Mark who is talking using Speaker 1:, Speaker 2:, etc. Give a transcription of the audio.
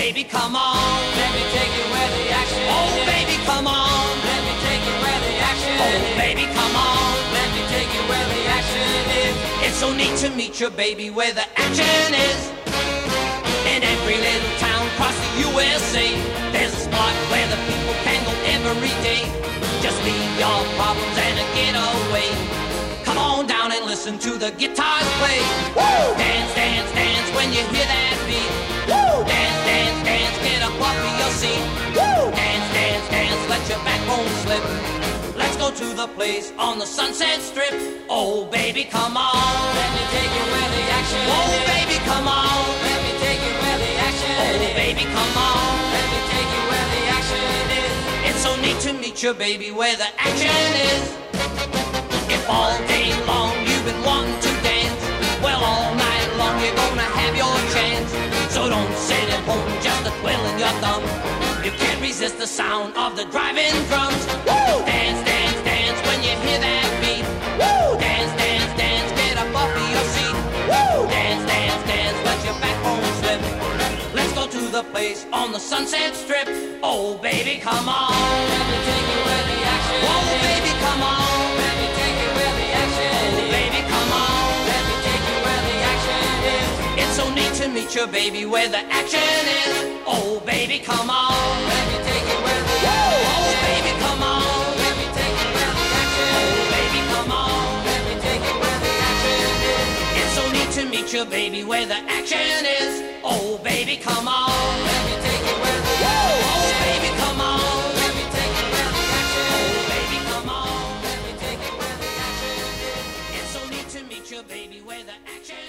Speaker 1: baby, come on.
Speaker 2: Let me take you where the action is.
Speaker 1: Oh, baby, come on.
Speaker 2: Let me take you where the action
Speaker 1: Oh,
Speaker 2: is.
Speaker 1: baby, come on.
Speaker 2: Let me take you where the action is.
Speaker 1: It's so neat to meet your baby where the action is. In every little town across the USA, there's a spot where the people can go every day. Just leave your problems and a getaway. Come on down and listen to the guitars play. Woo! Dance, dance, dance when you hear that beat. Woo! Dance, dance, dance, get up off of your seat. Woo! Dance, dance, dance, let your backbone slip. Let's go to the place on the Sunset Strip. Oh, baby, come on.
Speaker 2: Let me take you where the action is.
Speaker 1: Oh, baby, come on.
Speaker 2: Let me take you where the action
Speaker 1: Oh,
Speaker 2: is.
Speaker 1: baby, come on.
Speaker 2: Let me take you where the action is.
Speaker 1: It's so neat to meet your baby where the action is. If all day long you've been wanting to dance, well, all night long you're gonna have your chance. So don't sit at home just a twiddling your thumb. You can't resist the sound of the driving drums. Woo! Dance, dance, dance when you hear that beat. Woo! Dance, dance, dance, get up off of your seat. Woo! Dance, dance, dance, let your backbone slip. Let's go to the place on the Sunset Strip. Oh, baby, come on.
Speaker 2: Let me take you where the action is.
Speaker 1: Oh, baby, come on.
Speaker 2: Let me take you where the action
Speaker 1: Oh,
Speaker 2: is.
Speaker 1: baby, come on.
Speaker 2: Let me take you where the action is.
Speaker 1: It's so neat to meet your baby where the action is. Oh, baby, come on.
Speaker 2: Let me take you where the
Speaker 1: Oh, baby, come on.
Speaker 2: Let me take you where the action
Speaker 1: Oh,
Speaker 2: is.
Speaker 1: baby, come on.
Speaker 2: Let me take you where the action is.
Speaker 1: It's so neat to meet your baby where the action is. Oh, baby, come on.
Speaker 2: Let me take you where the
Speaker 1: Oh, baby, come on.
Speaker 2: Let me take you where the action
Speaker 1: Oh,
Speaker 2: is.
Speaker 1: baby, come on.
Speaker 2: Let me take you where the action is.
Speaker 1: It's so neat to meet your baby where the action